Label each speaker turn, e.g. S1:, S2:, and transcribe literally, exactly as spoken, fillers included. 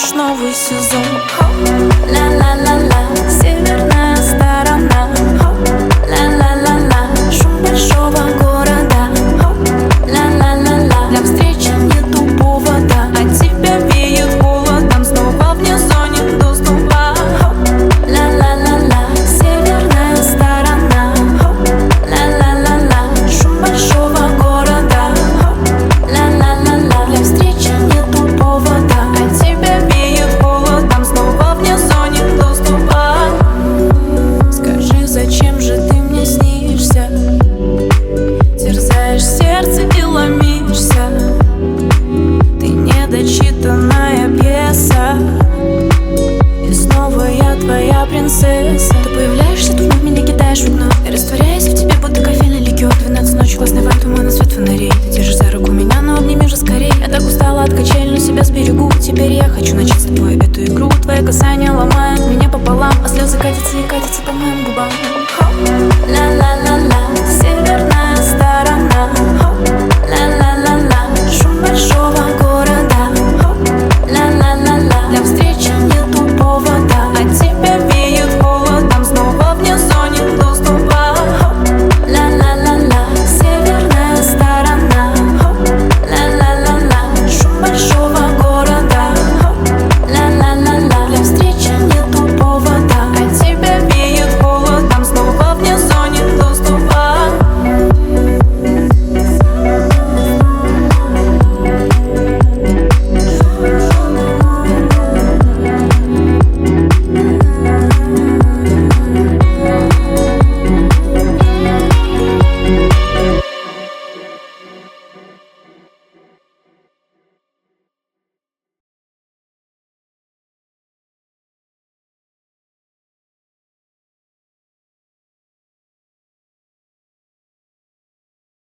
S1: наш новый сезон. Ла-ла-ла-ла, северная сторона. Ла-ла-ла-ла, шум большого города. Ла-ла-ла-ла, для встречи нету повода. От тебя веет холодом, снова вне зоны доступа. Ла-ла-ла-ла, северная сторона. Ла-ла-ла-ла, шум большого города. Ла-ла-ла-ла, для встречи нету повода. От тебя веет холодом, снова вне зоны доступа. Скажи, зачем же ты мне снишься? Терзаешь сердце и ломишься. Ты недочитанная пьеса, и снова я твоя принцесса. Ты появляешься, тут в меня кидаешь в окно. Я растворяюсь в тебе, будто кофейный ликер. Двенадцать ночи, классный вайб, туман и свет фонарей. Ты держишь за руку меня, но обними же скорей. Я так устала от качель, но себя сберегу. Теперь я хочу начать с тобой эту игру. Твои касания ломают меня пополам, а слезы катятся и катятся по моему